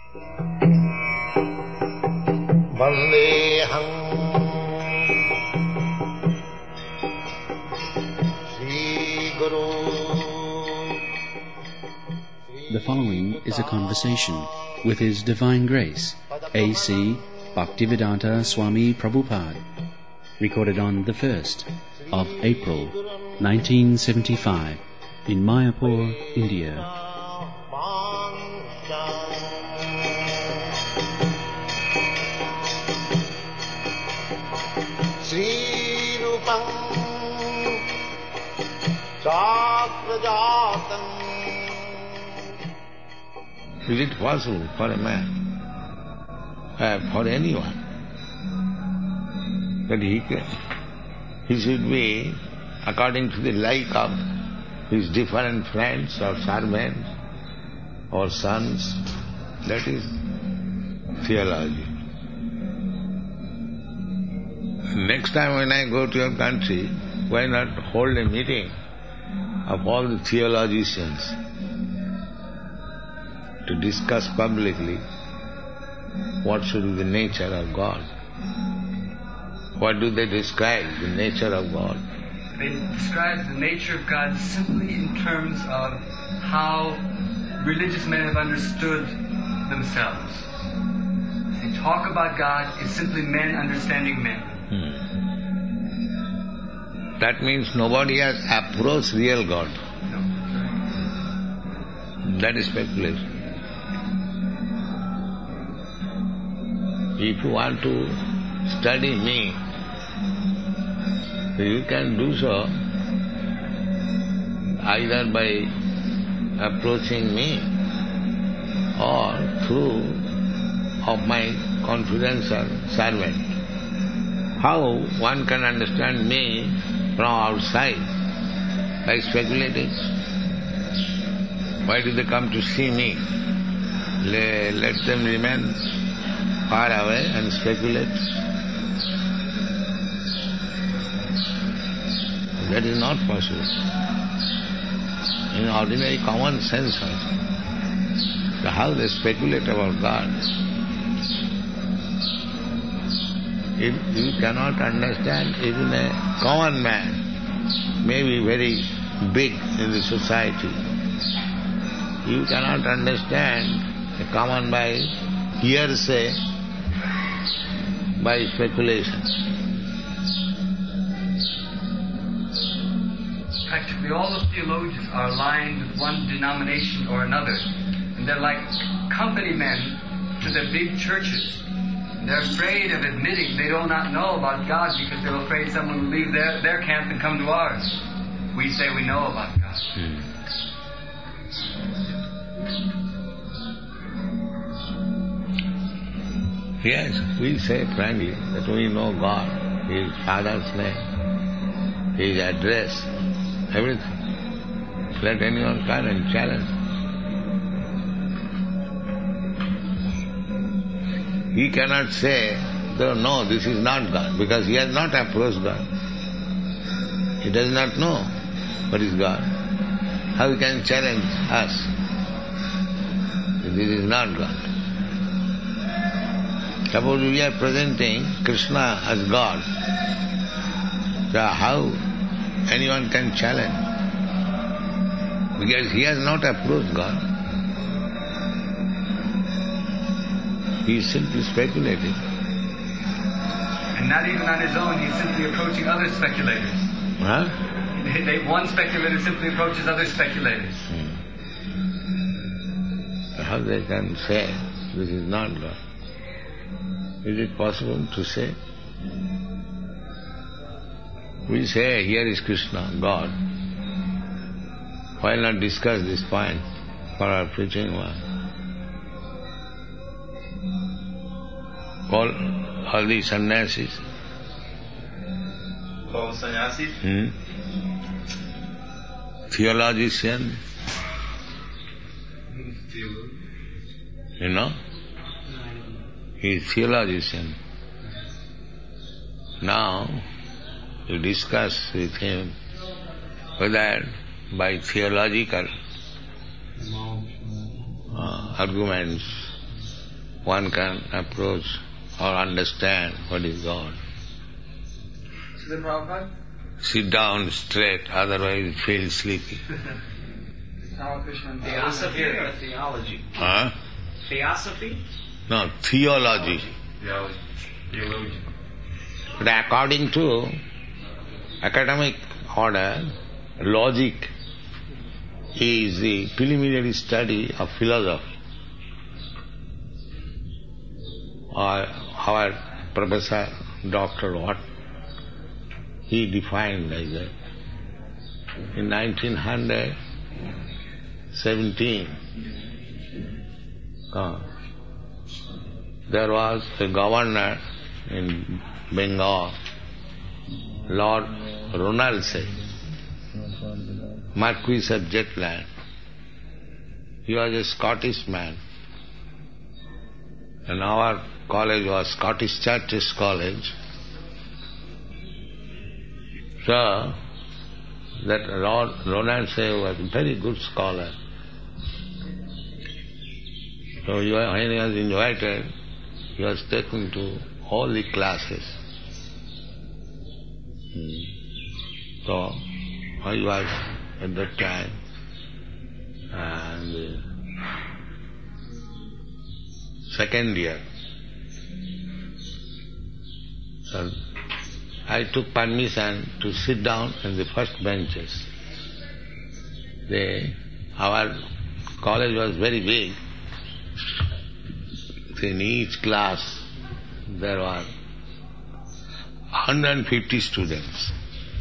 Vandeham Sri Guru. The following is a conversation with His Divine Grace, A.C. Bhaktivedanta Swami Prabhupada, recorded on the 1st of April 1975 in Mayapur, India. Sri Rupam Chakrajatam. Is it possible for a man, for anyone, that he should be according to the like of his different friends or servants or sons? That is theology. Next time when I go to your country, why not hold a meeting of all the theologians to discuss publicly what should be the nature of God? What do they describe, the nature of God? They describe the nature of God simply in terms of how religious men have understood themselves. They talk about God is simply men understanding men. That means nobody has approached real God. No. That is speculation. If you want to study me, you can do so either by approaching me or through of my confidential servant. How one can understand me from outside? By speculating. Why do they come to see me? Let them remain far away and speculate. That is not possible. In ordinary common sense also. So how they speculate about God? If you cannot understand, even a common man may be very big in the society. You cannot understand a common by hearsay, by speculation. Practically all the theologians are aligned with one denomination or another, and they're like company men to the big churches. They're afraid of admitting they do not know about God because they're afraid someone will leave their camp and come to ours. We say we know about God. Yes, we say frankly that we know God, His Father's name, His address, everything. Let anyone come and challenge. He cannot say, no, this is not God, because he has not approached God. He does not know what is God. How he can challenge us? This is not God. Suppose we are presenting Krishna as God. So how anyone can challenge? Because he has not approached God. He is simply speculating. And not even on his own, he's simply approaching other speculators. Huh? One speculator simply approaches other speculators. How they can say this is not God? Is it possible to say? We say here is Krishna, God. Why not discuss this point for our preaching one? Call all the sannyasis. Call sannyasis? Theologian. You know? He is theologian. Now, you discuss with him whether by theological arguments one can approach or understand what is God. Srila Prabhupada? Sit down straight, otherwise you feel sleepy. Theosophy or theology? Huh? Theosophy? No, theology. Theologian. But according to academic order, logic is the preliminary study of philosophy. Or our Professor Dr. Watt, he defined like that. In 1917, there was a governor in Bengal, Lord Ronaldsay, Marquis of Jetland. He was a Scottish man. And our college was Scottish Churches College. So, that Lord Ronaldsay was a very good scholar. So when he was invited, he was taken to all the classes. So, I was at that time, and second year. So, I took permission to sit down in the first benches. Our college was very big. In each class there were 150 students.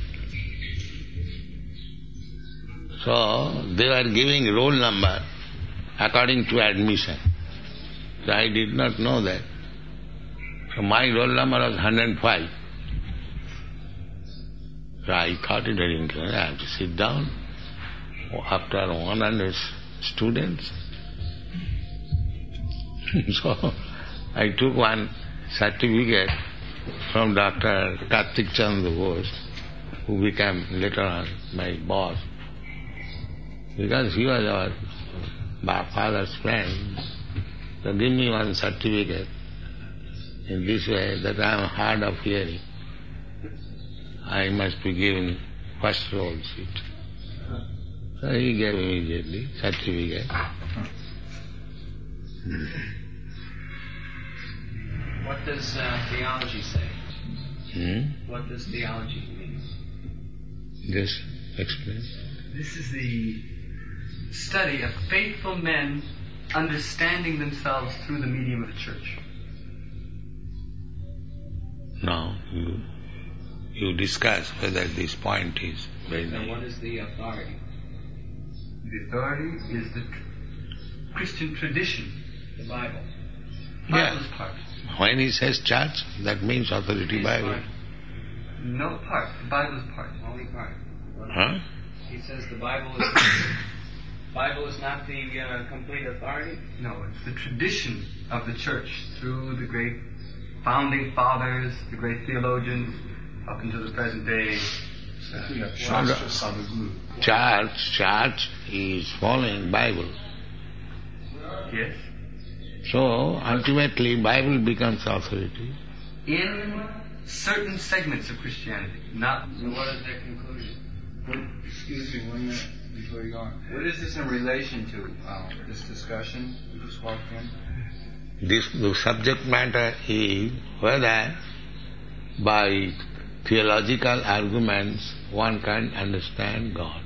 So they were giving roll number according to admission. So I did not know that. So my roll number was 105. So I thought it very interesting. I have to sit down after 100 students. So I took one certificate from Dr. Kartik Chandra Bose, who became later on my boss, because he was our father's friend. So give me one certificate in this way that I am hard of hearing. I must be given first row seat. So he gave immediately certificate. What does theology say? What does theology mean? Just explain. This is the study of faithful men understanding themselves through the medium of the church. Now you discuss whether this point is very And nice. what is the authority? The authority is the Christian tradition, The Bible. Bible's part. When he says church, that means authority His Bible. part. No part. The Bible's part. Only part. Huh? He says the Bible is not the complete authority. No, it's the tradition of the church through the great founding fathers, the great theologians, up until the present day. Church is following Bible. Yes. So ultimately Bible becomes authority. In certain segments of Christianity, not. So what is their conclusion? Excuse me 1 minute before you go on. What is this in relation to, this discussion we just walked in? The subject matter is whether by theological arguments one can understand God.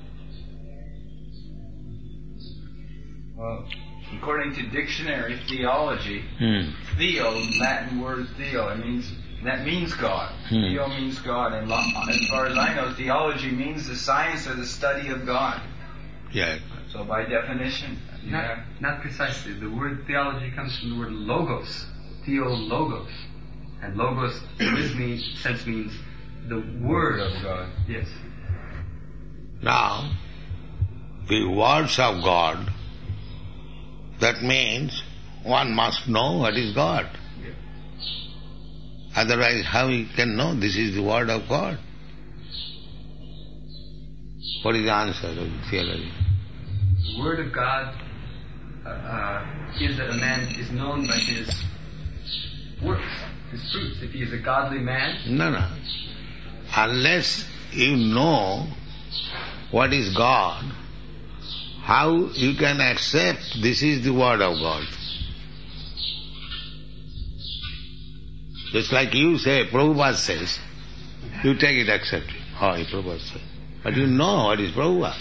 Well, according to dictionary theology, theo, Latin word theo, that means God. Theo means God, and as far as I know, theology means the science or the study of God. Yeah. So by definition, Not precisely. The word theology comes from the word logos, theologos. And logos in this sense means the word of God. Yes. Now, the words of God, that means one must know what is God. Otherwise, how he can know this is the word of God? What is the answer of the theology? The word of God is that a man is known by his works, his fruits. If he is a godly man... No. Unless you know what is God, how you can accept this is the word of God? Just like you say, Prabhupada says, you take it, accept it. Oh, Prabhupada says. But you know what is Prabhupada.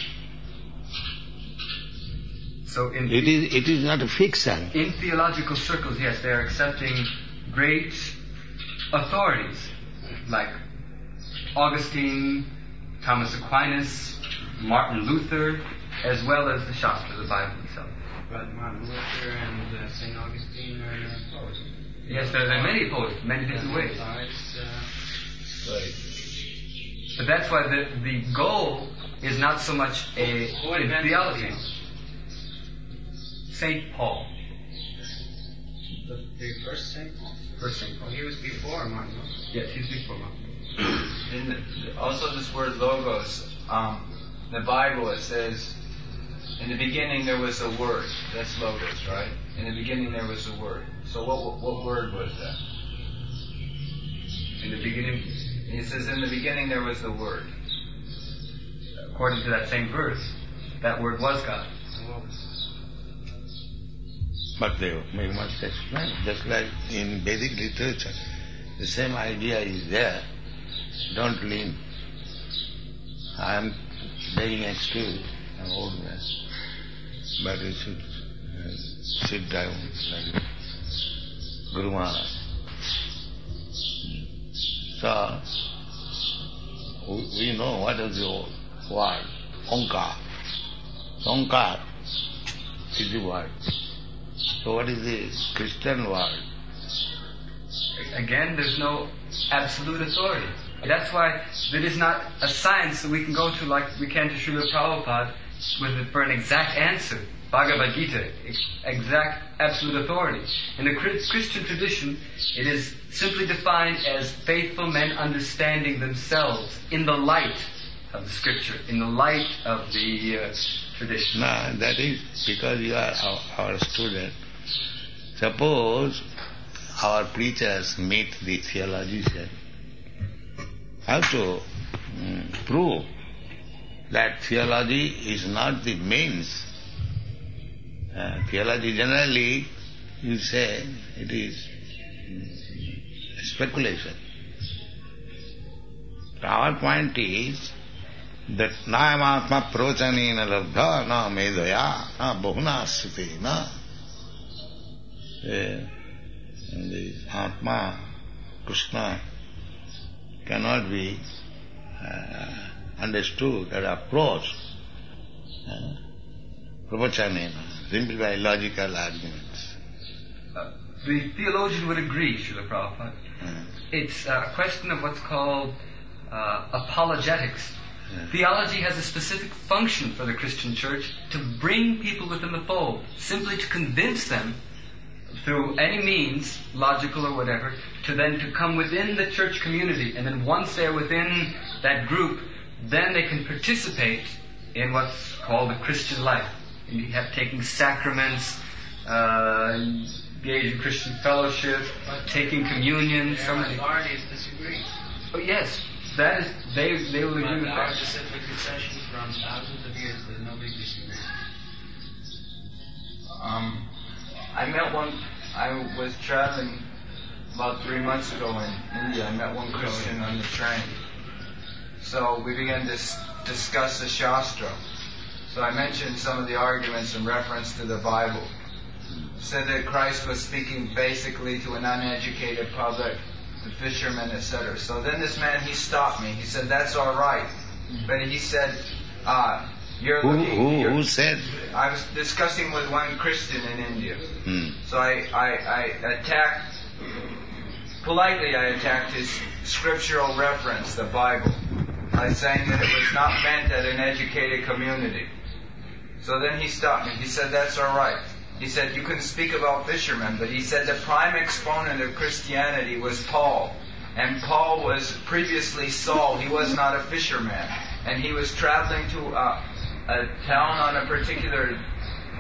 So it is not a fiction. In theological circles, yes, they are accepting great authorities like Augustine, Thomas Aquinas, Martin Luther, as well as the Shastra, the Bible itself. But Martin Luther and St. Augustine are poets. Yes, there are many poets, many different ways. But that's why the goal is not so much a theology. St. Paul. The first St. Paul? First St. Paul. He was before Martin Luther. Yes, he was before Martin. Also this word logos, the Bible, it says, in the beginning there was a word. That's logos, right? In the beginning there was a word. So what word was that? In the beginning? It says in the beginning there was the word. According to that same verse, that word was God. But we must explain, just like in Vedic literature, the same idea is there. Don't lean. I am laying next to you, I'm old man. But you should sit down like Guru Maharaj. So, we know what is the word, Onkar. Onkar is the word. So what is the Christian word? Again, there's no absolute authority. That's why there is not a science that we can go to like we can to Srila Prabhupada for an exact answer. Bhagavad Gita, exact absolute authority. In the Christian tradition, it is simply defined as faithful men understanding themselves in the light of the scripture, in the light of the tradition. No, that is because you are our student. Suppose our preachers meet the theologian, have to prove that theology is not the means. Theology generally, you say, it is speculation. Our point is that na amatma pravachanena labdha na medaya na bahuna sriti na. The Atma, Krishna, cannot be understood or approached pravachanena, simply by logical arguments. The theologian would agree, Srila Prabhupada. It's a question of what's called apologetics. Theology has a specific function for the Christian church to bring people within the fold, simply to convince them through any means, logical or whatever, to come within the church community. And then once they're within that group, then they can participate in what's called the Christian life. And you have taking sacraments, engage in Christian fellowship, taking communion. Some authorities disagree. Oh yes, that is, they will agree with that. Our specific concession from thousands of years that nobody disagrees. I was traveling about 3 months ago in India. I met one Christian on the train. So we began to discuss the Shastra. So I mentioned some of the arguments in reference to the Bible. Said that Christ was speaking basically to an uneducated public, the fishermen, etc. So then this man, he stopped me. He said, "That's all right." But he said, Who said? I was discussing with one Christian in India. So I attacked, politely I attacked his scriptural reference, the Bible, by saying that it was not meant at an educated community. So then he stopped me. He said, "That's all right." He said, "You can speak about fishermen," but he said the prime exponent of Christianity was Paul. And Paul was previously Saul. He was not a fisherman. And he was traveling to a town on a particular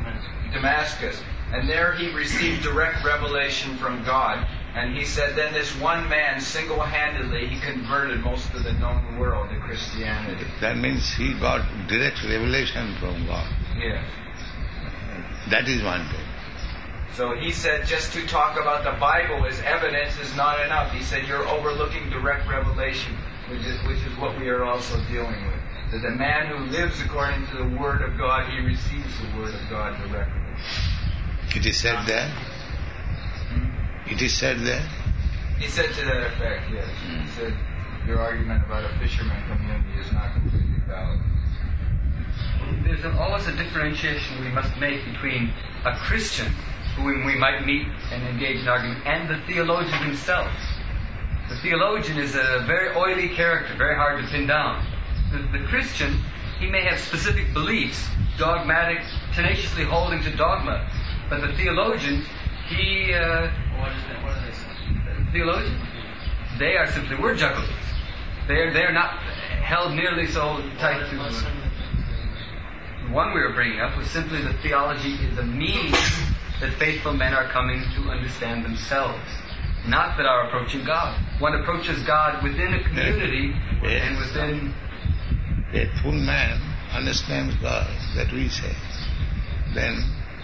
Damascus. And there he received direct revelation from God. And he said then this one man, single-handedly, he converted most of the known world to Christianity. That means he got direct revelation from God. Yes. That is one thing. So he said just to talk about the Bible as evidence is not enough. He said you're overlooking direct revelation, which is what we are also dealing with. That the man who lives according to the Word of God, he receives the Word of God directly. It is said there? It is said there? He said to that effect, yes. He said your argument about a fisherman community is not completely valid. There's always a differentiation we must make between a Christian, whom we might meet and engage in argument, and the theologian himself. The theologian is a very oily character, very hard to pin down. The Christian, he may have specific beliefs, dogmatic, tenaciously holding to dogma, but the theologian, he... What are they saying? Theologian? They are simply word jugglers. They're not held nearly so tight to... The one we were bringing up was simply that theology is a means that faithful men are coming to understand themselves. Not that are approaching God. One approaches God within a community and within... A full man understands God, that we say. Then,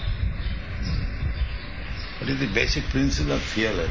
what is the basic principle of theology?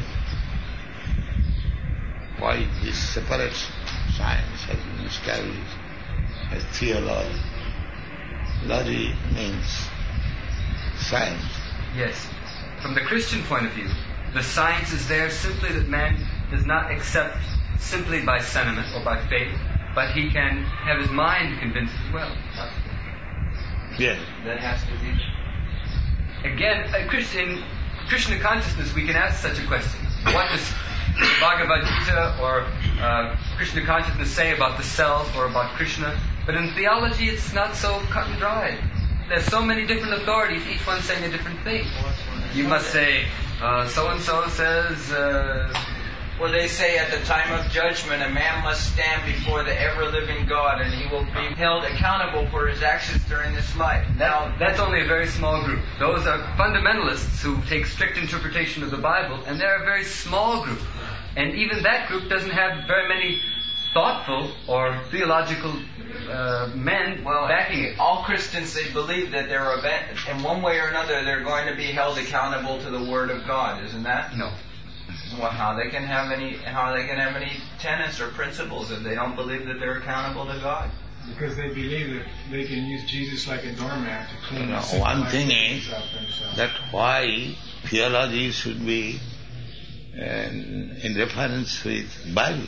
Why this separate science has been established as theology? Logic means science. Yes. From the Christian point of view, the science is there simply that man does not accept simply by sentiment or by faith, but he can have his mind convinced as well. Yes. That has to be... Again, in Krishna consciousness, we can ask such a question. What does Bhagavad Gita or Krishna consciousness say about the self or about Krishna? But in theology, it's not so cut and dried. There's so many different authorities, each one saying a different thing. You must say, so-and-so says... Well, they say at the time of judgment, a man must stand before the ever-living God, and he will be held accountable for his actions during this life. Now, that's only a very small group. Those are fundamentalists who take strict interpretation of the Bible, and they're a very small group. And even that group doesn't have very many thoughtful or theological men backing it. All Christians, they believe that they're in one way or another, they're going to be held accountable to the Word of God, isn't that? No. Well, how they can have any tenets or principles if they don't believe that they're accountable to God? Because they believe that they can use Jesus like a doormat to clean up. One thing is that why theology should be in reference with Bible.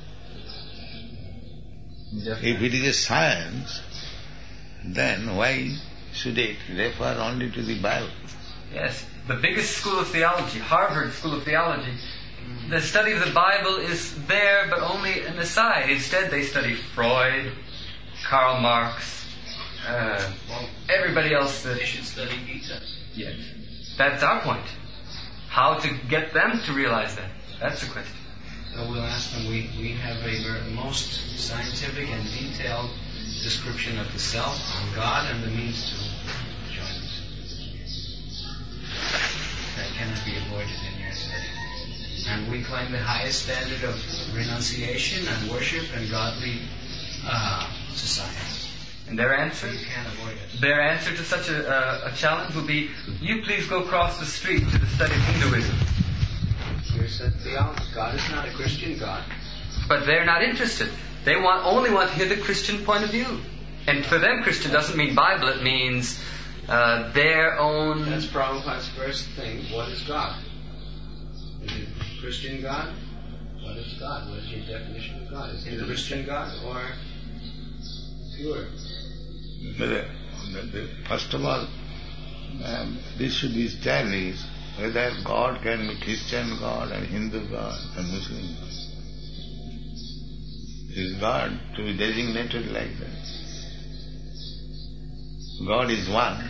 If it is a science, then why should it refer only to the Bible? Yes, the biggest school of theology, Harvard School of Theology, the study of the Bible is there, but only an aside. Instead, they study Freud, Karl Marx, everybody else. They should study Gita. Yes, that's our point. How to get them to realize that? That's the question. So we'll ask them. We have a most scientific and detailed description of the self, on God, and the means to join us. That cannot be avoided in your study. And we claim the highest standard of renunciation and worship and godly society. And their answer? You can't avoid it. Their answer to such a challenge will be, you please go across the street to the study of Hinduism. Here's the theology. God is not a Christian God. But they're not interested. They only want to hear the Christian point of view. And for them, Christian doesn't mean Bible, it means their own... That's Prabhupada's first thing. What is God? Is it Christian God? What is God? What is your definition of God? Is it a Christian God or pure? First of all, this should be established whether God can be Christian God and Hindu God and Muslim God. Is God to be designated like that? God is one.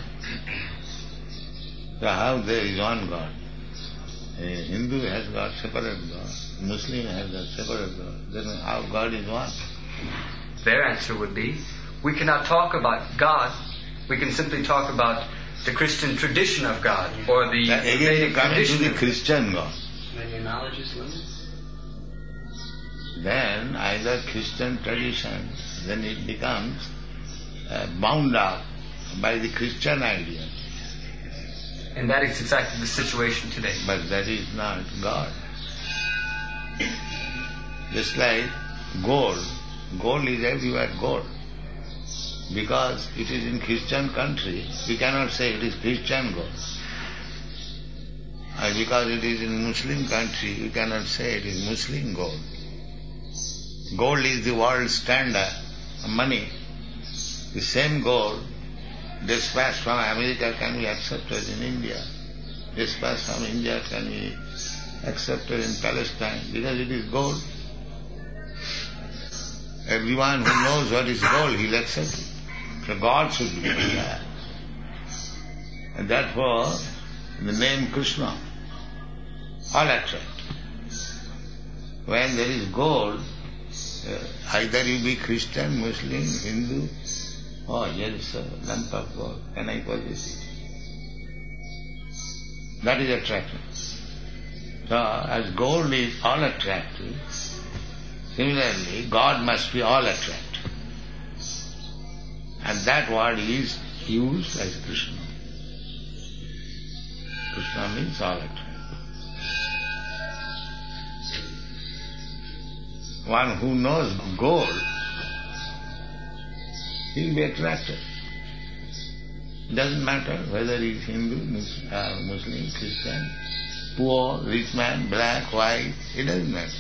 So how there is one God? A Hindu has got separate God. Muslim has got separate God. Then how God is one? Their answer would be, we cannot talk about God. We can simply talk about the Christian tradition of God, or the Then again Vedic you come into tradition the of Christian God. When your knowledge is limited. Then either Christian tradition, then it becomes bound up by the Christian idea. And that is exactly the situation today. But that is not God. Just like gold. Gold is everywhere gold. Because it is in Christian country, we cannot say it is Christian gold. And because it is in Muslim country, we cannot say it is Muslim gold. Gold is the world standard, money. The same gold dispatched from America can be accepted in India. Dispatched from India can be accepted in Palestine because it is gold. Everyone who knows what is gold, he'll accept it. So God should be there. And therefore, the name Krishna, all attract. When there is gold, either you be Christian, Muslim, Hindu, oh, here is a lump of gold, can I possess it? That is attraction. So, as gold is all attractive, similarly, God must be all attractive. And that word is used as Krishna. Krishna means all attractive. One who knows gold, he will be attracted. It doesn't matter whether he is Hindu, Muslim, Christian, poor, rich man, black, white, it doesn't matter.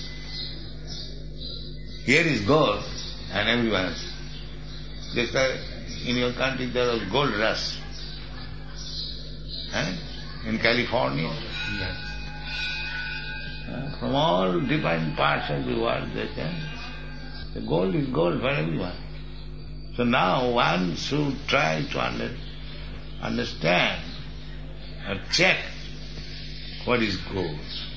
Here is gold and everyone else. Just like in your country there was gold rush. In California. From all different parts of the world they came. The gold is gold for everyone. So now one should try to understand or check what is gold.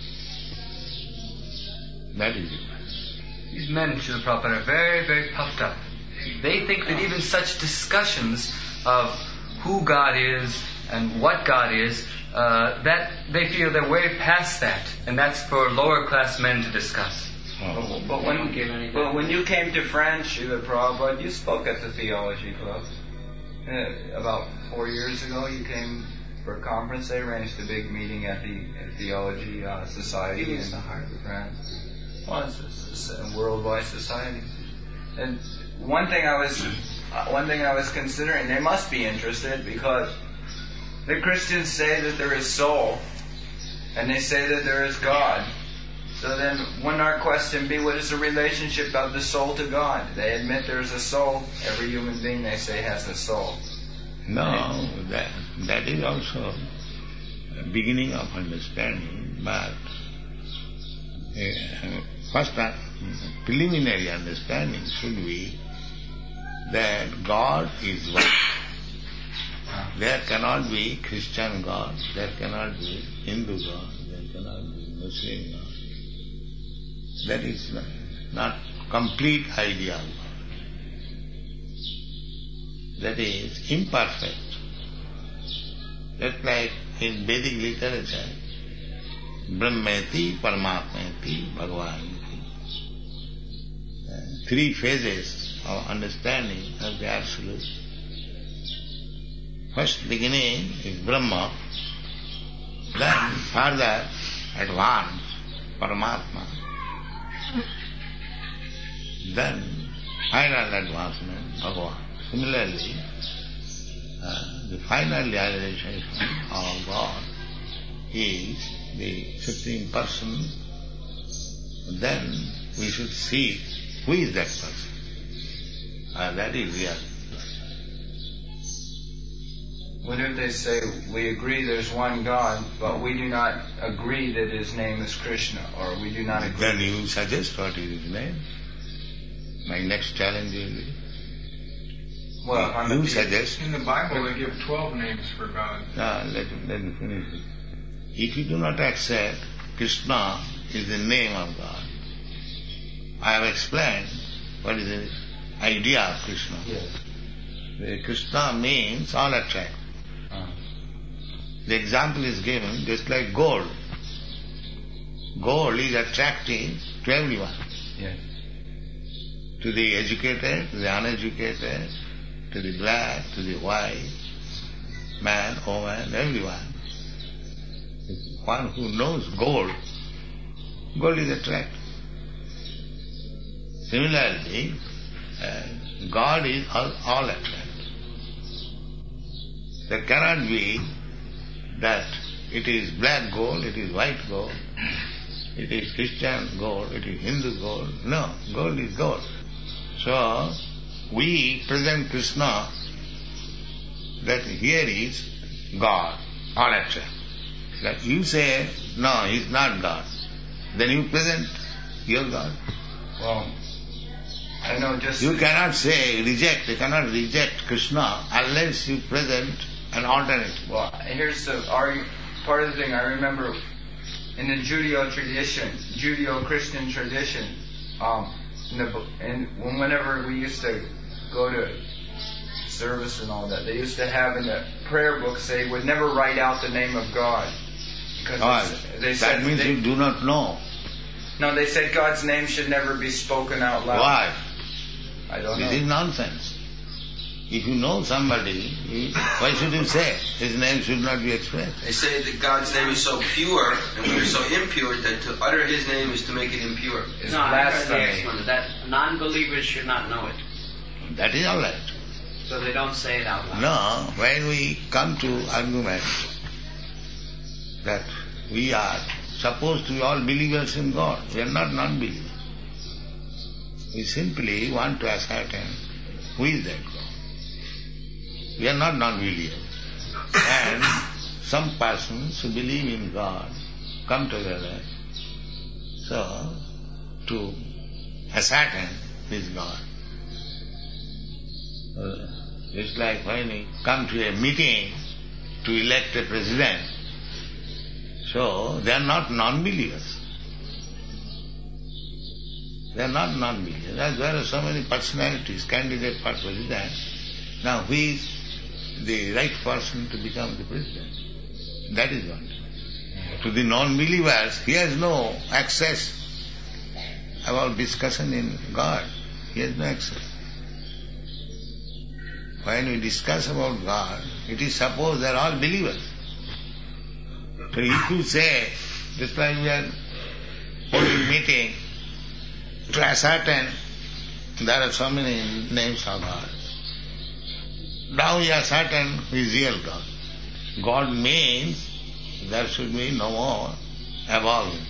That is it. These men, Srila Prabhupada, are very, very puffed up. They think that even such discussions of who God is and what God is, that they feel they're way past that, and that's for lower class men to discuss. But when you came to France, Srila Prabhupada, you spoke at the Theology Club. About 4 years ago, you came for a conference. They arranged a big meeting at the Theology Society in the heart of France. Well, it's a worldwide society. And one thing I was considering, they must be interested because the Christians say that there is soul, and they say that there is God. So then, wouldn't our question be, what is the relationship of the soul to God? They admit there is a soul. Every human being, they say, has a soul. No, that is also a beginning of understanding, but first preliminary understanding should be that God is one. There cannot be Christian God, there cannot be Hindu God, there cannot be Muslim God. That is not complete idea of God. That is imperfect. Just like in Vedic literature, Brahmeti, Paramatmeti, Bhagavati. 3 phases of understanding of the Absolute. First beginning is Brahma, then further advance Paramatma, then final advancement Bhagavan. Similarly, the final realization of God is the Supreme Person. Then we should see who is that person. That is real. What if they say, we agree there's one God, but we do not agree that His name is Krishna, or we do not agree... Then you suggest what is His name. My next challenge will be... Well, you suggest... In the Bible they give 12 names for God. Let me finish it. If you do not accept Krishna is the name of God, I have explained what is the idea of Krishna. Yes. Krishna means all attract. The example is given just like gold. Gold is attractive to everyone. Yes. To the educated, to the uneducated, to the black, to the white, man, woman, everyone. One who knows gold is attractive. Similarly, God is all attractive. There cannot be that it is black gold, it is white gold, it is Christian gold, it is Hindu gold. No, gold is gold. So, we present Krishna that here is God, all attractive. That you say, no, he is not God. Then you present your God. Well, I know just... You cannot say, reject, you cannot reject Krishna unless you present an alternative. Well, here's the part of the thing I remember in the Judeo-Christian tradition, whenever we used to go to service and all that, they used to have in the prayer books, they would never write out the name of God. Because that means you do not know. No, they said God's name should never be spoken out loud. Why? I don't know. This is nonsense. If you know somebody, why should you say his name should not be expressed? They say that God's name is so pure and we are so impure that to utter His name is to make it impure. It's no, I heard the blasphemy. explanation that non-believers should not know it. That is all right. So they don't say it out loud. No, when we come to argument that we are supposed to be all believers in God, we are not non-believers. We simply want to ascertain who is that God. We are not non-believers. And some persons who believe in God come together so to ascertain this God. It's like when we come to a meeting to elect a president, so they are not non-believers. They are not non-believers. As there are so many personalities, candidate for president. Now who is the right person to become the president? That is one. To the non-believers, he has no access about discussion in God. He has no access. When we discuss about God, it is supposed they are all believers. So if you say, just like we are holding meeting, to ascertain there are so many names of God. Now we ascertain who is real God. God means there should be no more evolving.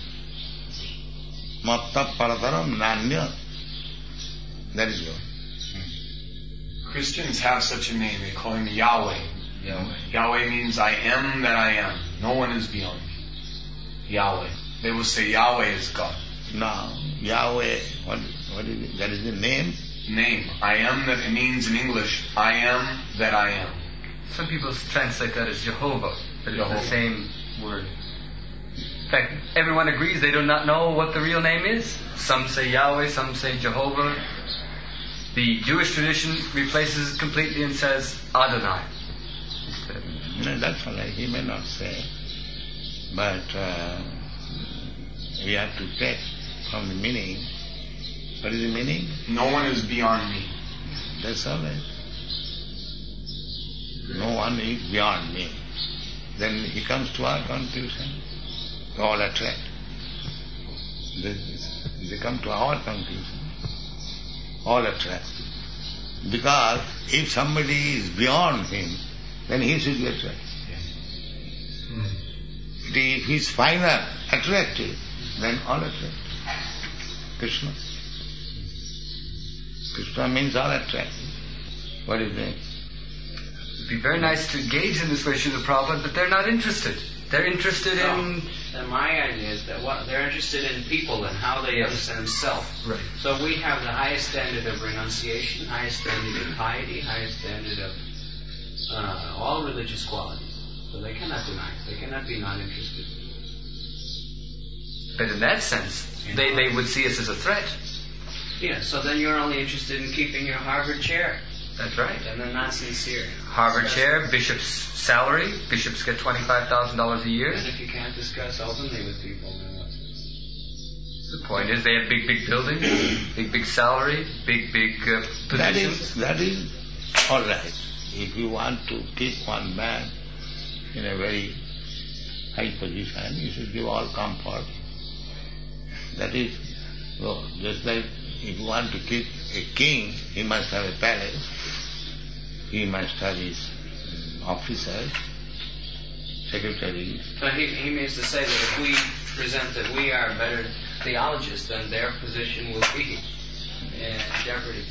Matta parataram nanya. That is God. Christians have such a name. They call him Yahweh. Yahweh means I am that I am. No one is beyond me. Yahweh. They will say Yahweh is God. Now, Yahweh, what is it? That is the name? Name. I am that it means in English, I am that I am. Some people translate that as Jehovah, but it's the same word. In fact, everyone agrees they do not know what the real name is. Some say Yahweh, some say Jehovah. The Jewish tradition replaces it completely and says Adonai. No, that's all right. He may not say. But we have to take from the meaning. What is the meaning? No one is beyond me. That's all right. No one is beyond me. Then he comes to our conclusion. All attract. They come to our conclusion. All attract. Because if somebody is beyond him, then he should be attracted. If he is final, attractive, then all attractive. Krishna. Krishna means all attractive. What do you think? It would be very nice to engage in this question of Prabhupada, but they're not interested. They're interested in... And my idea is that they're interested in people and how they understand self. Right. So we have the highest standard of renunciation, highest standard of piety, highest standard of all religious qualities. So they cannot deny it. They cannot be not interested. But in that sense, they would see us as a threat. Yeah, so then you're only interested in keeping your Harvard chair. That's right. Then they're not sincere. Harvard chair, bishop's salary. Bishops get $25,000 a year. And if you can't discuss openly with people, then what's this? The point is, they have big buildings, big salary, big positions. That is all right. If you want to keep one man in a very high position, you should give all comfort. That is, well, just like if you want to keep a king, he must have a palace, he must have his officers, secretaries. But he means to say that if we present that we are better theologists, then their position will be in jeopardy.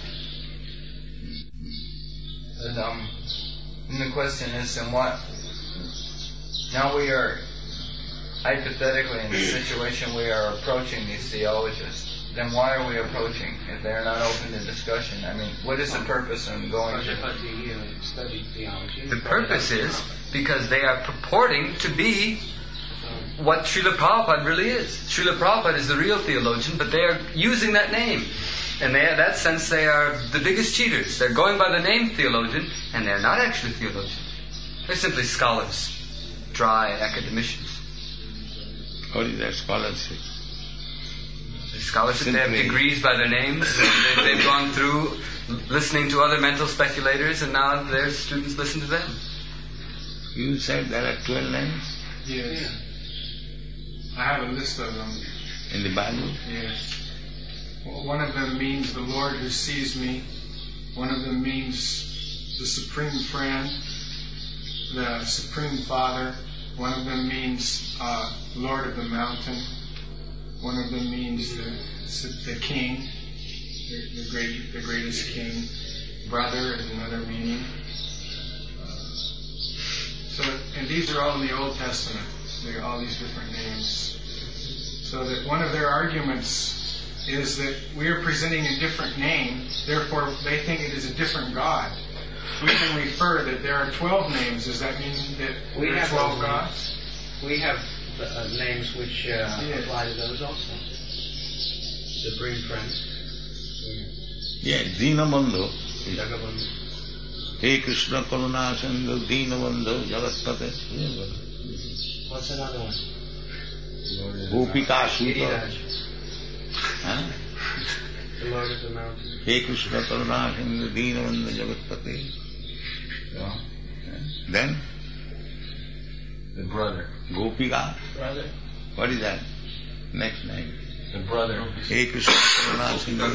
And the question is, then what? Now we are, hypothetically, in the situation we are approaching these theologists. Then why are we approaching if they're not open to discussion? I mean, what is the purpose of going to study theology? The purpose is because they are purporting to be what Srila Prabhupada really is. Srila Prabhupada is the real theologian, but they are using that name. And they, in that sense, they are the biggest cheaters. They're going by the name theologian, and they're not actually theologians. They're simply scholars, dry academicians. What is that scholarship? Scholarship, they have degrees by their names. They've gone through listening to other mental speculators, and now their students listen to them. You said there are 12 names? Yes. Yeah. I have a list of them. In the Bible? Yes. One of them means the Lord who sees me. One of them means the Supreme Friend, the Supreme Father. One of them means Lord of the Mountain. One of them means the King, the greatest King. Brother is another meaning. And these are all in the Old Testament. There are all these different names. So that one of their arguments is that we are presenting a different name, therefore they think it is a different God. We can refer that there are 12 names. Does that mean that we there are have 12 gods? We have names which apply to those also. Supreme Friend. Yes, Dinabandhu. Jagabandhu. Hey Krishna Karuna Sindhu Dinabandhu Jagatpate. What's another one? Gopika Suta. The Lord of the Mountain. Hey Krishna Karuna Sindhu Dinabandhu Jagatpate. Then? the brother? Gopika. Brother. What is that? Next name. The brother. Hey Krishna Karuna Sindhu.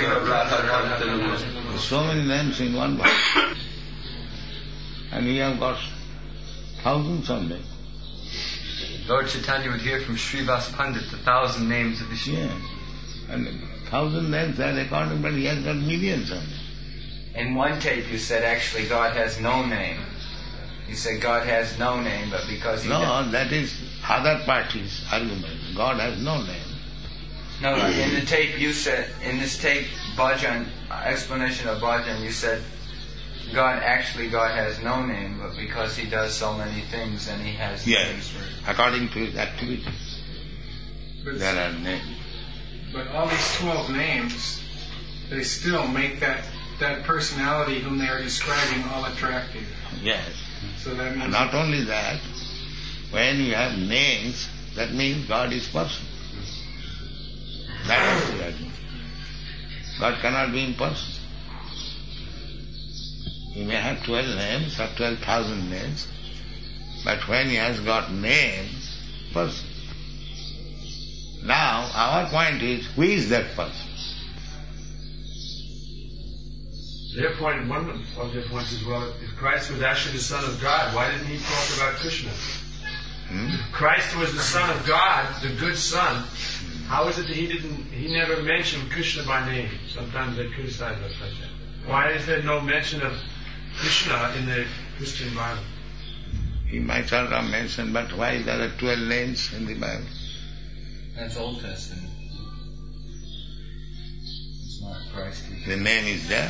So many names in one book. And we have got thousands of names. Lord Chaitanya would hear from Srivas Pandit 1,000 names of Vishnu. Yes. And 1,000 names are recorded, but he has got millions of them. In one tape you said actually God has no name. You said God has no name, but because he No, that is other party's argument. God has no name. No, in the tape you said, in this tape, Bhajan, explanation of Bhajan, you said God has no name, but because he does so many things, and he has names for... According to his activity, there are names. But all these 12 names, they still make that personality whom they are describing all attractive. Yes. So that means... And not only that, when you have names, that means God is person. That is what I mean. God cannot be in person. He may have 12 names or 12,000 names, but when he has got names, person. Now, our point is, who is that person? Their point, one of their points is, well, if Christ was actually the Son of God, why didn't he talk about Krishna? If Christ was the Son of God, the good Son, how is it that he never mentioned Krishna by name? Sometimes they criticize us like that. Why is there no mention of Krishna in the Christian Bible? He might not have mentioned, but why there are 12 names in the Bible? That's Old Testament. It's not Christ. The name is there.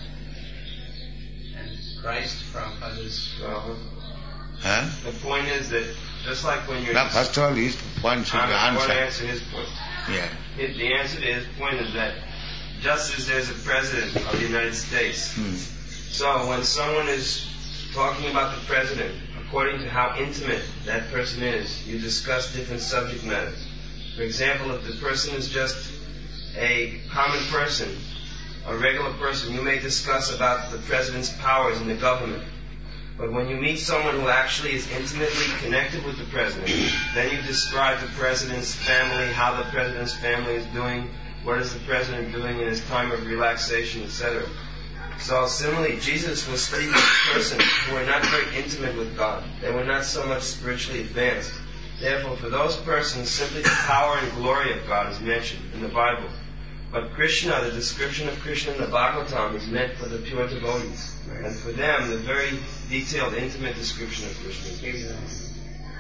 And Christ from others. The point is that just like when you're... Now, first of all, his point should be I want to answered. answer his point. Yeah. The answer to his point is that just as there's a president of the United States, So when someone is talking about the president, according to how intimate that person is, you discuss different subject matters. For example, if the person is just a common person, a regular person, you may discuss about the president's powers in the government. But when you meet someone who actually is intimately connected with the president, then you describe the president's family, how the president's family is doing, what is the president doing in his time of relaxation, etc. So similarly, Jesus was speaking to a person who were not very intimate with God. They were not so much spiritually advanced. Therefore, for those persons, simply the power and glory of God is mentioned in the Bible. But Krishna, the description of Krishna in the Bhagavatam, is meant for the pure devotees. And for them, the very detailed, intimate description of Krishna is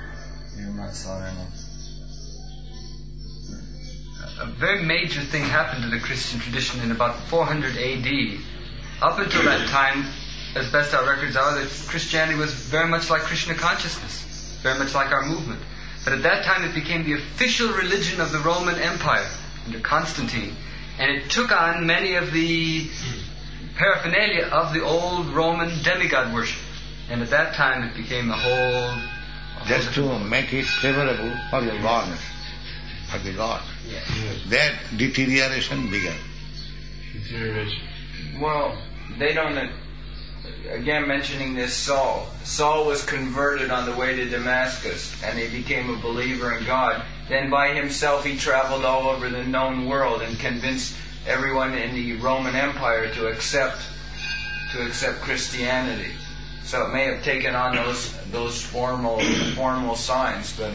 A very major thing happened to the Christian tradition in about 400 AD. Up until that time, as best our records are, that Christianity was very much like Krishna consciousness, very much like our movement. But at that time it became the official religion of the Roman Empire under Constantine. And it took on many of the paraphernalia of the old Roman demigod worship. And at that time it became a whole just to make it favorable for the God, for the God. That deterioration began. Well, they don't... Again, mentioning this Saul. Saul was converted on the way to Damascus, and he became a believer in God. Then by himself he traveled all over the known world and convinced everyone in the Roman Empire to accept Christianity. So it may have taken on those formal signs, but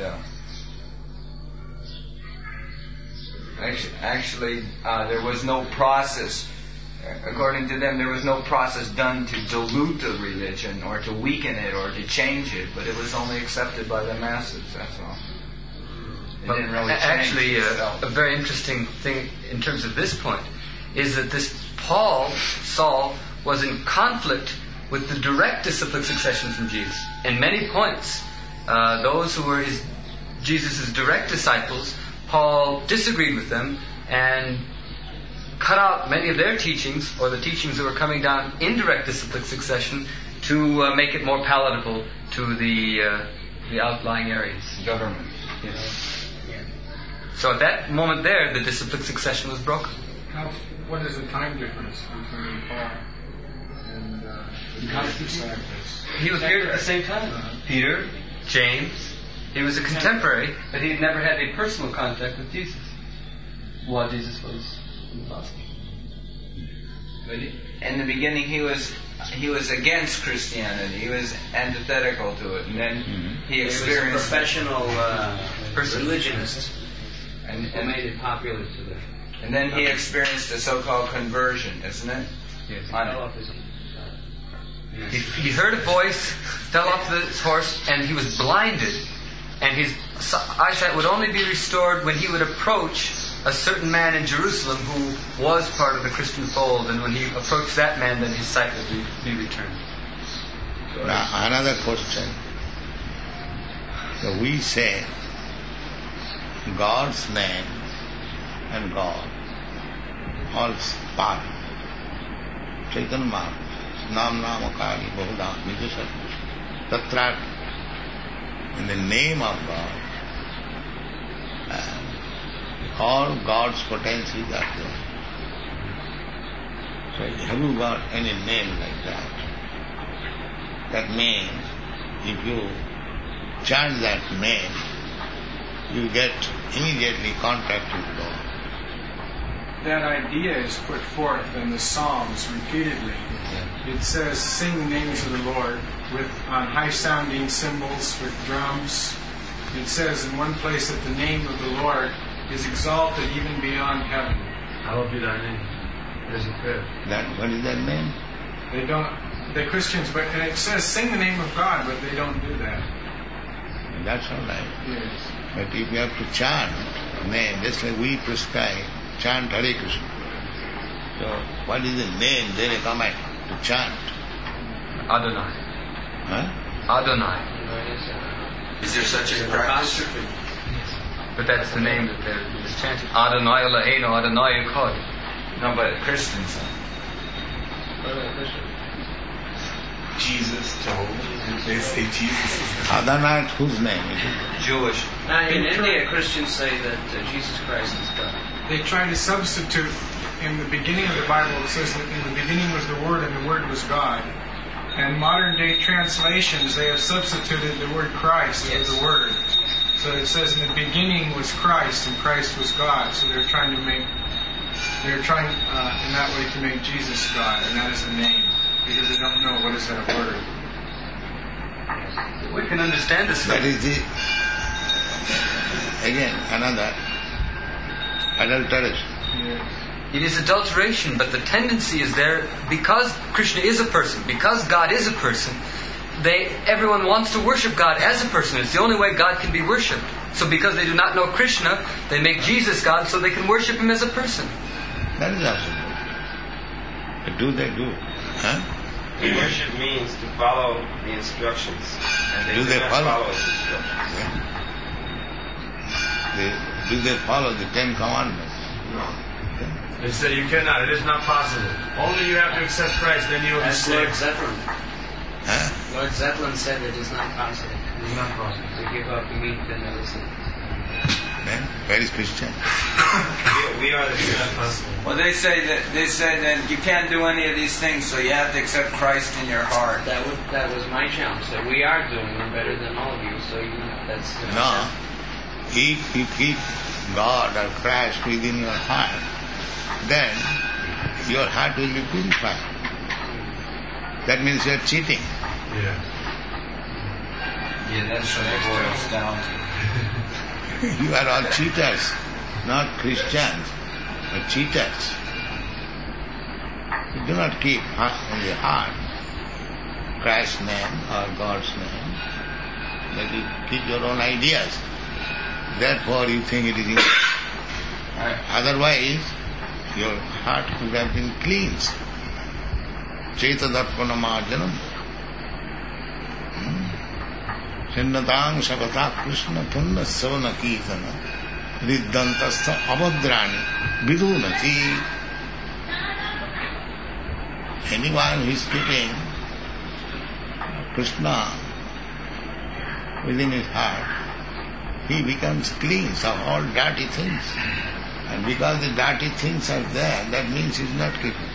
actually there was no process. According to them, there was no process done to dilute the religion or to weaken it or to change it, but it was only accepted by the masses, that's all. It didn't really change actually, itself. a very interesting thing in terms of this point is that this Saul, was in conflict with the direct disciplic succession from Jesus. In many points, those who were Jesus' direct disciples, Paul disagreed with them and cut out many of their teachings, or the teachings that were coming down in direct disciplic succession, to make it more palatable to the outlying areas. Government. Yes. So at that moment there, the disciplic succession was broken. What is the time difference between Paul and the disciples? He was here at the same time. Peter, James. He was a contemporary, but he had never had a personal contact with Jesus while Jesus was in the gospel. But in the beginning, he was against Christianity. He was antithetical to it, and then he experienced He was a professional religionist, and made it popular to them. And then he experienced a so-called conversion, isn't it? Yes. He heard a voice, fell off his horse, and he was blinded. And his eyesight would only be restored when he would approach a certain man in Jerusalem who was part of the Christian fold. And when he approached that man, then his sight would be returned. Now, another question. So we say God's name and God, all part. Chaitanya Mahaprabhu, Nam Namakali Bahudha Nijasat, Tatra, in the name of God, all God's potencies are there. So have you got any name like that? That means if you chant that name, you get immediately contact with God. That idea is put forth in the Psalms repeatedly. It says, sing the names of the Lord on high-sounding cymbals, with drums. It says in one place that the name of the Lord is exalted even beyond heaven. Hallowed be thy name. There's a prayer. What is that name? They don't, the Christians, but and it says sing the name of God, but they don't do that. That's all right. Yes. But if you have to chant name, just like we prescribe, chant Hare Krishna. So what is the name they recommend to chant? Adonai. Huh? Adonai. Is there such a practice? But that's the name that is chanted. Adonai Eloheinu, Adonai Echad. no, but Christians. Jesus, Jehovah. They say Jesus is Other night, whose name it is? Jewish. In India, Christians say that Jesus Christ is God. They try to substitute, in the beginning of the Bible, it says that in the beginning was the Word and the Word was God. And modern day translations, they have substituted the word Christ with the Word. So it says in the beginning was Christ and Christ was God. So they're trying in that way to make Jesus God, and that is the name, because they don't know what is that word. We can understand this. That is the, again, another adulteration. Yes. It is adulteration, but the tendency is there because Krishna is a person, because God is a person. Everyone wants to worship God as a person. It's the only way God can be worshipped. So because they do not know Krishna, they make Jesus God so they can worship Him as a person. That is also good. They do. Huh? Worship means to follow the instructions. And Do they not follow? those instructions. Do they follow the 10 Commandments? No. They say you cannot. It is not possible. Only you have to accept Christ, then you will be As Lord saved. Zetlin. Huh? Lord Zetlin said it is not possible It is not possible. to give up meat and other things. Then, where is Christian? We are the church. Well, they say that you can't do any of these things, so you have to accept Christ in your heart. That was my challenge. That we are doing them better than all of you. So that's No. If you keep God or Christ within your heart, then your heart will be purified. That means you are cheating. Yeah. Yeah, that's what it boils down to. You are all cheaters, not Christians, but cheaters. You do not keep in the heart Christ's name or God's name, but you keep your own ideas. Therefore you think it is enough. Otherwise, your heart would have been cleansed. Chaitadarpana marjanam. Chinnatang Shakata Krishna Punna Savana Kirtana Riddantastha Abhadrani Vidunati. Anyone who is keeping Krishna within his heart, he becomes clean of all dirty things. And because the dirty things are there, that means he is not keeping.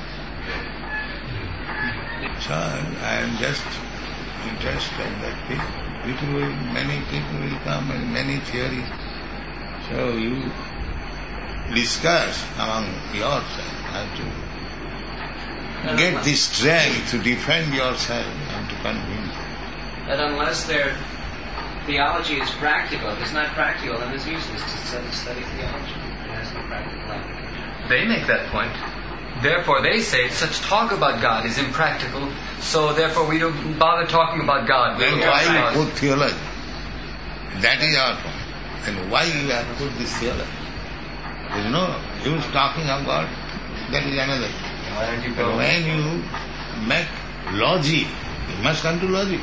So I am just interested that many people will come and many theories. So you discuss among yourself how to get the strength to defend yourself and to convince. That unless their theology is practical, if it's not practical, then it's useless to study theology. It has no practical application. They make that point. Therefore, they say such talk about God is impractical, so therefore we don't bother talking about God. Then why you put theology? That is our point. And why you have put this theology? There is no use talking of God. That is another thing. But when you make logic, you must come to logic.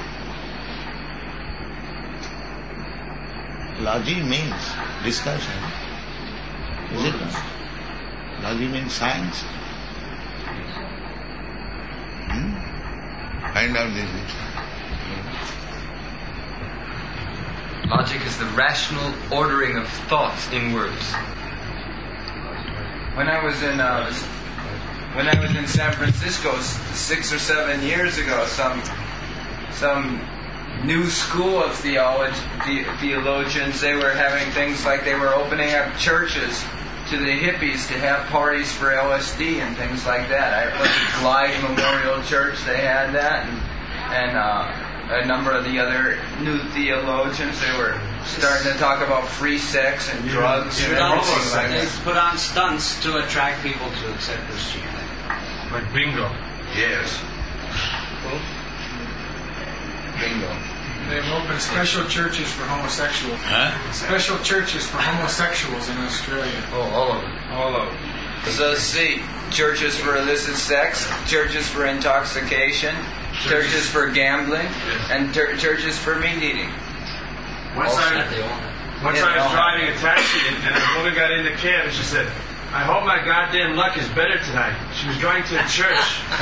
Logic means discussion. Is it not? Logic means science. Find out this. Logic is the rational ordering of thoughts in words. When I was in San Francisco 6 or 7 years ago, some new school of theologians, they were having things like they were opening up churches to the hippies to have parties for LSD and things like that. I went to Glide Memorial Church, they had that, and a number of the other new theologians, they were starting to talk about free sex and drugs and everything like They that. put on stunts to attract people to accept Christianity. Like bingo. Yes. Bingo. They've opened special churches for homosexuals. Huh? Special churches for homosexuals in Australia. Oh, all of it. All over. So see, churches for illicit sex, churches for intoxication, churches for gambling, and churches for meat eating. Once I was driving a taxi and a woman got in the cab and she said, "I hope my goddamn luck is better tonight." She She was going to a church.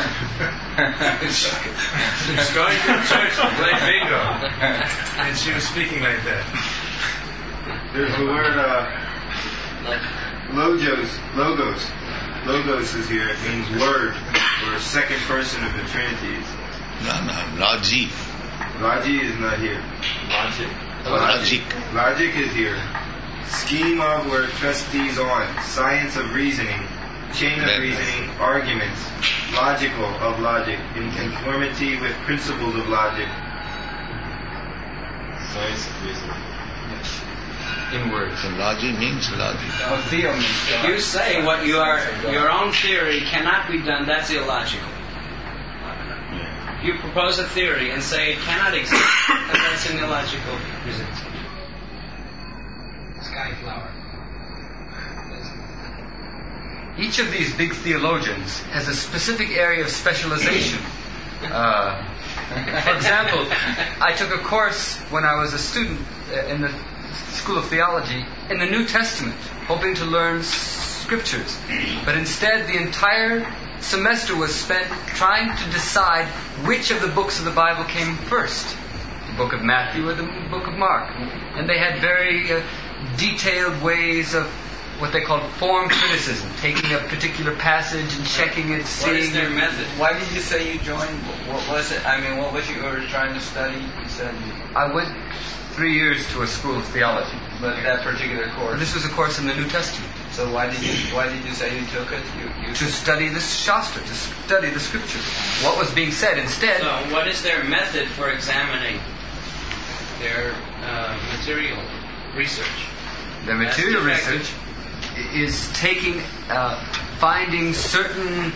She was going to a church to play bingo. And she was speaking like that. There's the word logos. Logos is here. It means word, or second person of the Trinity. Logic. Logic is not here. Logic is here. Scheme of or trustees on. Science of reasoning. Chain of reasoning. Arguments. Logical of logic. In conformity with principles of logic. Science of reasoning. In words. So logic means logic. Theo means God. If you say what your own theory cannot be done, that's illogical. If you propose a theory and say it cannot exist, then that's an illogical resistance. Skyflower. Each of these big theologians has a specific area of specialization. For example, I took a course when I was a student in the School of Theology in the New Testament, hoping to learn scriptures. But instead, the entire semester was spent trying to decide which of the books of the Bible came first, the book of Matthew or the book of Mark. And they had very detailed ways of what they called form criticism, taking a particular passage and checking it, seeing... What is their method? Why did you say you joined? What was it? I mean, what was you were trying to study? You said I went 3 years to a school of theology. But that particular course? This was a course in the New Testament. So why did you say you took it? To study the Shastra, to study the Scriptures. What was being said instead... So what is their method for examining their material research? The material research is finding certain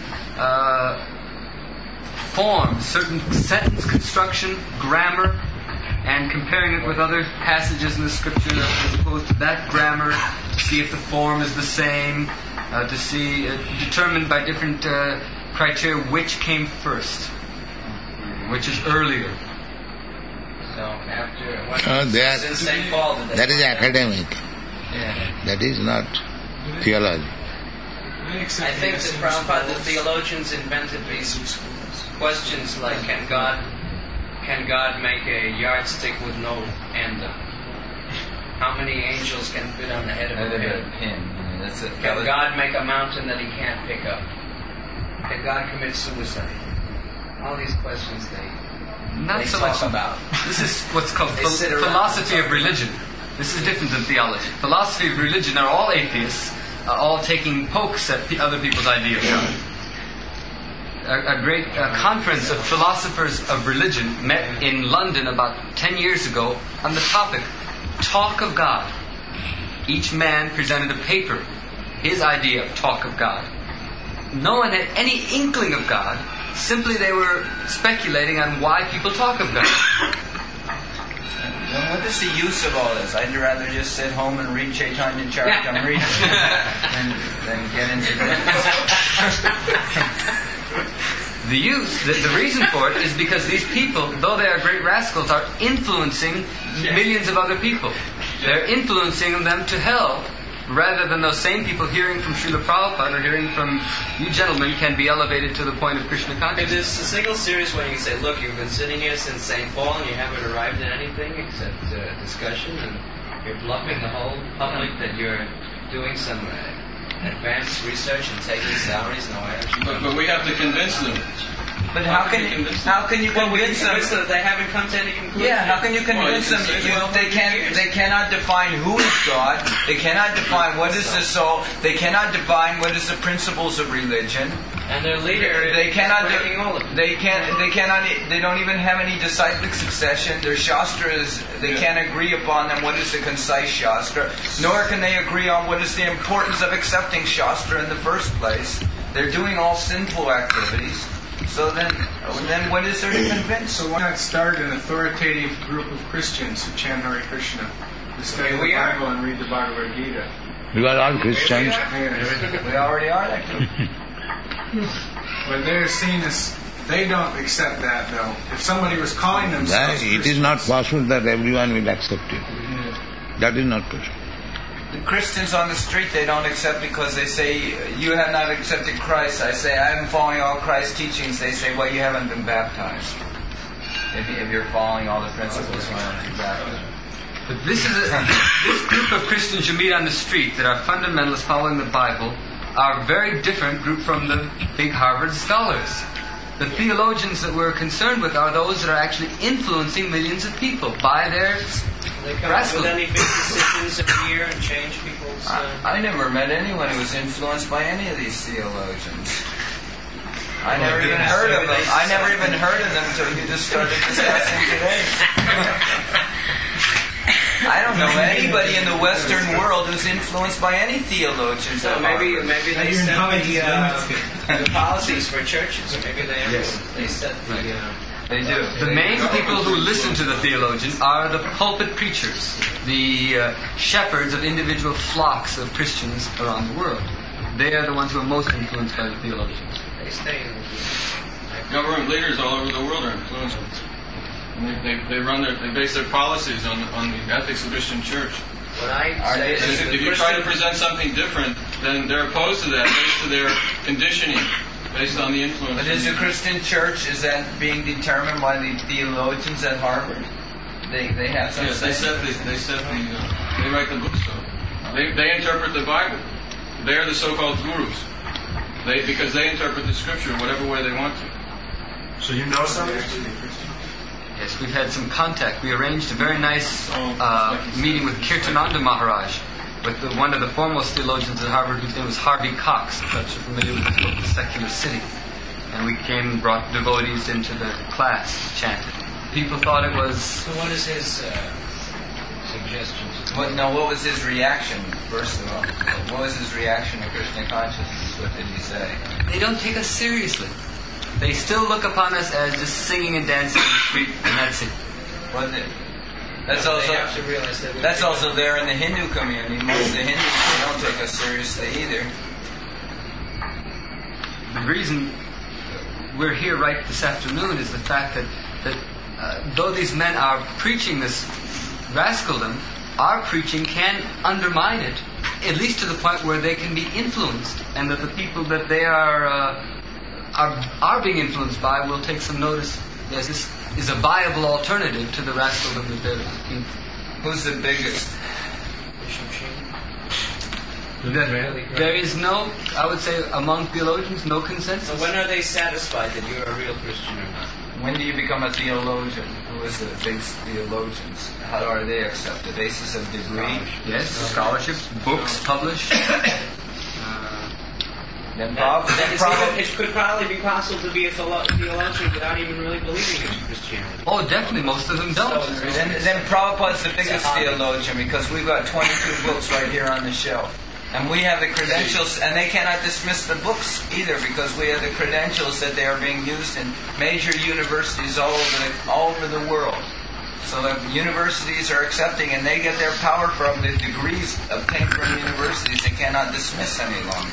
forms, certain sentence construction, grammar, and comparing it with other passages in the Scripture as opposed to that grammar, to see if the form is the same, to see, determined by different criteria which came first, which is earlier. So after in St. Paul, that is academic. Yeah. That is not theology. I think that Prabhupada, the theologians invented these questions like, can God make a yardstick with no end? How many angels can fit on the head of a pin? Can God make a mountain that He can't pick up? Can God commit suicide? All these questions Not they so talk much about. This is what's called philosophy of religion. This is different than theology. Philosophy of religion are all atheists, all taking pokes at other people's idea of God. A great conference of philosophers of religion met in London about 10 years ago on the topic, Talk of God. Each man presented a paper, his idea of talk of God. No one had any inkling of God, simply they were speculating on why people talk of God. What is the use of all this? I'd rather just sit home and read Chaitanya Charitamrita than get into this. The reason for it is because these people, though they are great rascals, are influencing millions of other people. They're influencing them to hell, rather than those same people hearing from Srila Prabhupada or hearing from you gentlemen can be elevated to the point of Krishna consciousness. It's a single series when you say, look, you've been sitting here since St. Paul and you haven't arrived at anything except discussion, and you're bluffing the whole public that you're doing some advanced research and taking salaries and all that. But we have to convince them. But how can you convince them that they haven't come to any conclusion? Yeah, how can you convince them? They cannot define who is God. They cannot define what is the soul. They cannot define what is the principles of religion. And their leader they cannot breaking all of them. They don't even have any disciplic succession. Their shastras, they can't agree upon them. What is the concise shastra? Nor can they agree on what is the importance of accepting shastra in the first place. They're doing all sinful activities. So then what is there to convince? So why not start an authoritative group of Christians who chant Hare Krishna, who study the Bible and read the Bhagavad Gita? We are all Christians. We already are that group. But they're seen as, they don't accept that though. If somebody was calling themselves It is not possible that everyone will accept it. That is not possible. The Christians on the street, they don't accept because they say, you have not accepted Christ. I say, I am following all Christ's teachings. They say, well, you haven't been baptized. If you're following all the principles, you haven't been baptized. But this group of Christians you meet on the street that are fundamentalists following the Bible are a very different group from the big Harvard scholars. The theologians that we're concerned with are those that are actually influencing millions of people by their They come up with any big decisions every year and change people's... I never met anyone who was influenced by any of these theologians. I never even heard of them. I never even heard of them until you just started discussing today. I don't know anybody in the Western world who's influenced by any theologians. So maybe they set the policies for churches. Maybe they set the... They do. The main people who listen to the theologian are the pulpit preachers, the shepherds of individual flocks of Christians around the world. They are the ones who are most influenced by the theologians. They stay in Government leaders all over the world are influenced. They base their policies on the ethics of the Christian church. What I say is if you try to present something different, then they're opposed to that, based to their conditioning, based on the influence. But is the Christian church, is that being determined by the theologians at Harvard? They have some they write the books though. They interpret the Bible. They are the so-called gurus. Because they interpret the scripture whatever way they want to. So you know something? Yes, we've had some contact. We arranged a very nice meeting with Kirtananda Maharaj, with one of the foremost theologians at Harvard, whose name was Harvey Cox. Perhaps you're familiar with his book, The Secular City. And we came and brought devotees into the class, chanted. People thought it was... So what is his suggestions? What was his reaction, first of all? What was his reaction to Krishna consciousness? What did he say? They don't take us seriously. They still look upon us as just singing and dancing in the street, and that's it. That's also there in the Hindu community. Most of the Hindus don't take us seriously either. The reason we're here right this afternoon is the fact that though these men are preaching this rascaldom, our preaching can undermine it, at least to the point where they can be influenced, and that the people that they are being influenced by will take some notice. Yes, this is a viable alternative to the rascaldom that they're in. Who's the biggest? There is no, I would say, among theologians, no consensus. So when are they satisfied that you're a real Christian or not? When do you become a theologian? Who is the big theologians? How are they accepted? Basis of degree? Yes, scholarships, books published. It could probably be possible to be a theologian without even really believing in Christianity. Oh, definitely. Most of them don't. Then Prabhupada's the biggest theologian because we've got 22 books right here on the shelf. And we have the credentials, and they cannot dismiss the books either because we have the credentials that they are being used in major universities all over the world. So the universities are accepting, and they get their power from the degrees obtained from universities. They cannot dismiss any longer.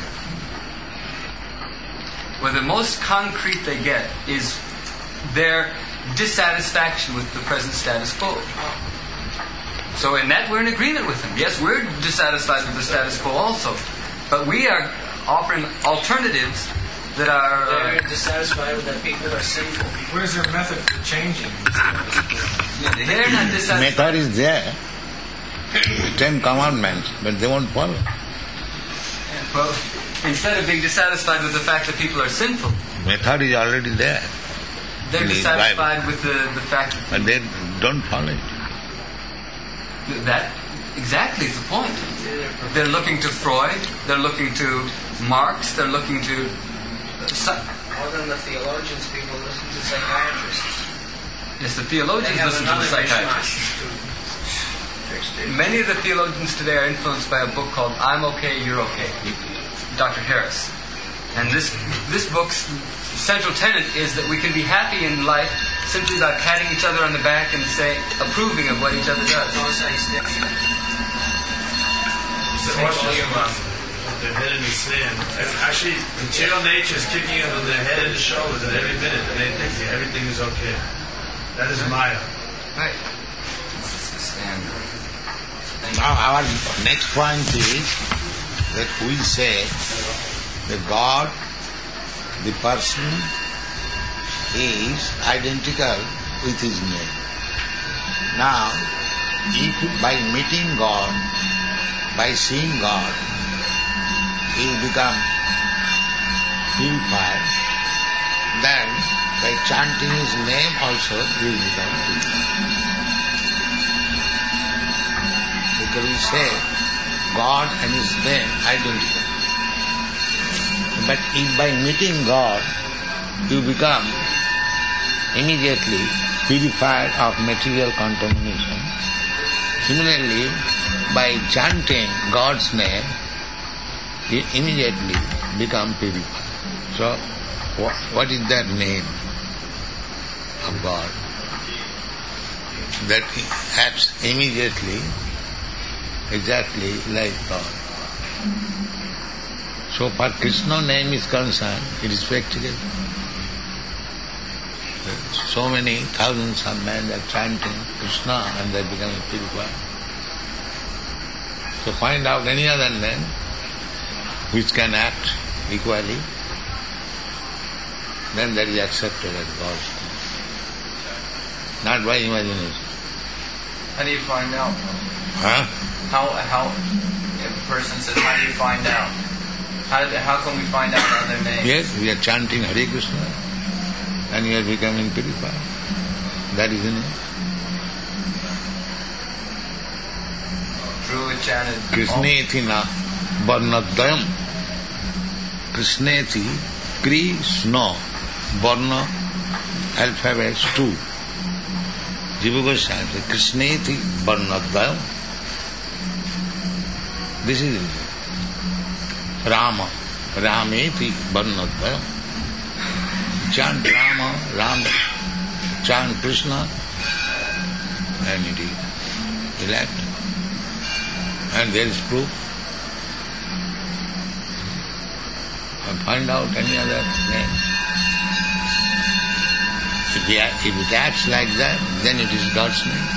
Well, the most concrete they get is their dissatisfaction with the present status quo. So in that, we're in agreement with them. Yes, we're dissatisfied with the status quo also. But we are offering alternatives that are... They're dissatisfied with that people are sinful. Where's their method for changing? They're not dissatisfied. Method is there. The 10 commandments, but they won't follow. Well, instead of being dissatisfied with the fact that people are sinful... Method is already there. They're dissatisfied with the fact that... But they don't follow it. That exactly is the point. They're looking to Freud, they're looking to Marx, they're looking to... More than the theologians, people listen to psychiatrists. Yes, the theologians listen to the psychiatrists. Many of the theologians today are influenced by a book called I'm Okay, You're Okay, Dr. Harris. And this book's central tenet is that we can be happy in life simply by patting each other on the back and approving of what each other does. So watching them their head in the sand. Actually, material nature is kicking them on their head and the shoulders at every minute, and they think everything is okay. That is Maya. Right. This is the standard. Now our next point is that we say that God, the person, is identical with his name. Now, if by meeting God, by seeing God, you become purified, then by chanting his name also you will become purified. Because we say God and his name identical. But if by meeting God you become immediately purified of material contamination, similarly by chanting God's name you immediately become purified. So what is that name of God that acts immediately exactly like God? So far Krishna's name is concerned, it is practical. So many thousands of men are chanting Krishna and they are becoming purified. So find out any other name which can act equally, then that is accepted as God's name. Not by imagination. How do you find out? Huh? If a person says, how do you find out? How can we find out other names? Yes, we are chanting Hare Krishna and you are becoming purified. That is the name. True chanted. Krishneti na varnadayam. Krishneti, Krishna, varna, alphabets 2. Jiva Goswami says, Krishneti varnadayam. This is it. Rama, Rameti varnadayam. Chant Rama, chant Krishna, and it is elect. And there is proof. And find out any other name. If it acts like that, then it is God's name.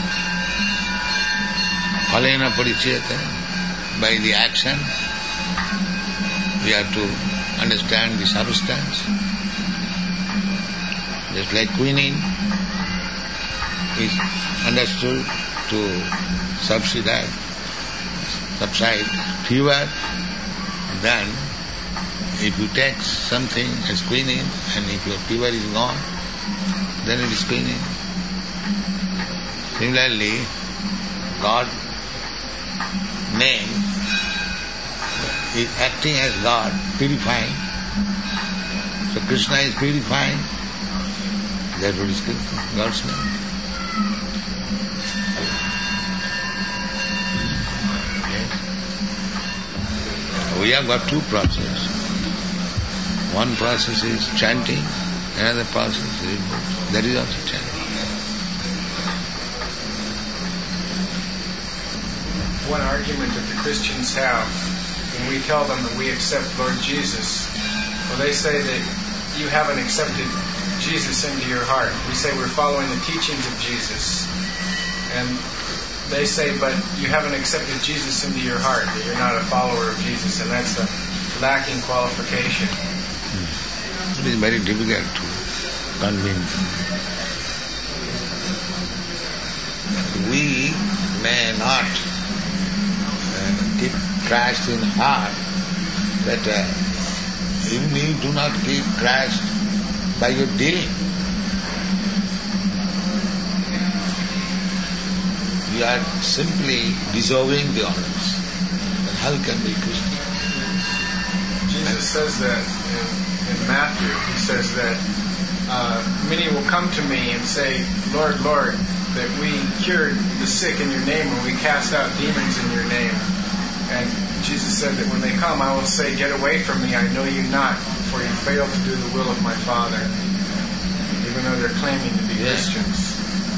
Phalena parichayate, by the action, we have to understand the substance. Just like quinine is understood to subside fever, then if you take something as quinine and if your fever is gone, then it is quinine. Similarly, God's name is acting as God, purifying. So Krishna is purifying. That is God's name. We have got two processes. One process is chanting, another process is that is also chanting. One argument that the Christians have when we tell them that we accept Lord Jesus, well, they say that you haven't accepted Jesus into your heart. We say we're following the teachings of Jesus. And they say, but you haven't accepted Jesus into your heart, that you're not a follower of Jesus, and that's a lacking qualification. It is very difficult to convince. We may not keep Christ in heart, but even you do not keep Christ by your dealing. You are simply disobeying the orders. And how can be Christian? Jesus says that in Matthew. He says that many will come to me and say, Lord, Lord, that we cured the sick in your name and we cast out demons in your name. And Jesus said that when they come, I will say, get away from me, I know you not, for you fail to do the will of my Father, even though they're claiming to be Christians.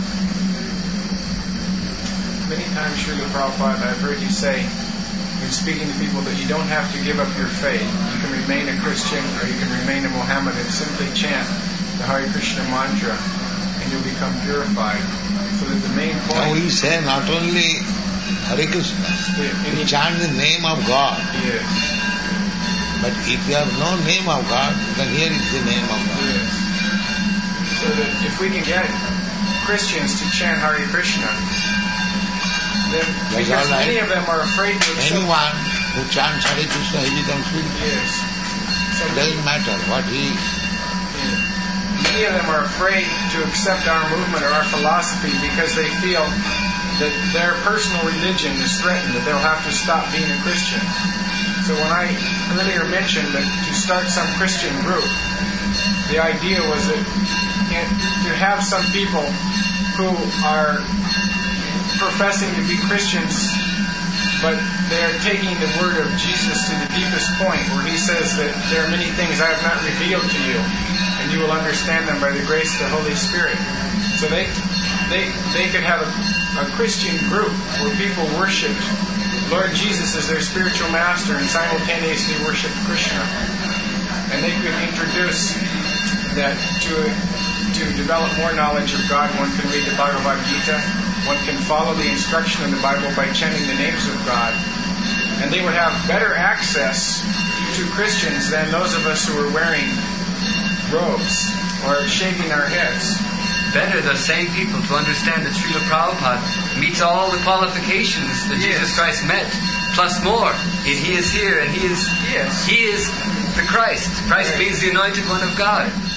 Many times, Srila Prabhupada, I've heard you say, when speaking to people, that you don't have to give up your faith. You can remain a Christian or you can remain a Mohammedan. Simply chant the Hare Krishna mantra and you'll become purified. So that the main point... Now we say not only Hare Krishna. You chant the name of God. Yes. But if you have no name of God, then here is the name of God. Yes. So that if we can get Christians to chant Hare Krishna, then because many of them are afraid to accept. Anyone who chants Hare Krishna, he becomes spiritual. Yes. So it doesn't matter what he is. Many of them are afraid to accept our movement or our philosophy because they feel that their personal religion is threatened, that they'll have to stop being a Christian. So when I earlier mentioned that to start some Christian group, the idea was that to have some people who are professing to be Christians, but they're taking the word of Jesus to the deepest point, where he says that there are many things I have not revealed to you, and you will understand them by the grace of the Holy Spirit. So they could have a Christian group where people worshiped Lord Jesus as their spiritual master and simultaneously worship Krishna. And they could introduce that to develop more knowledge of God. One can read the Bhagavad Gita. One can follow the instruction in the Bible by chanting the names of God. And they would have better access to Christians than those of us who are wearing robes or shaving our heads. Better, the same people to understand that Srila Prabhupada meets all the qualifications that Jesus Christ met, plus more. And he is here, and he is the Christ. Christ means the anointed one of God.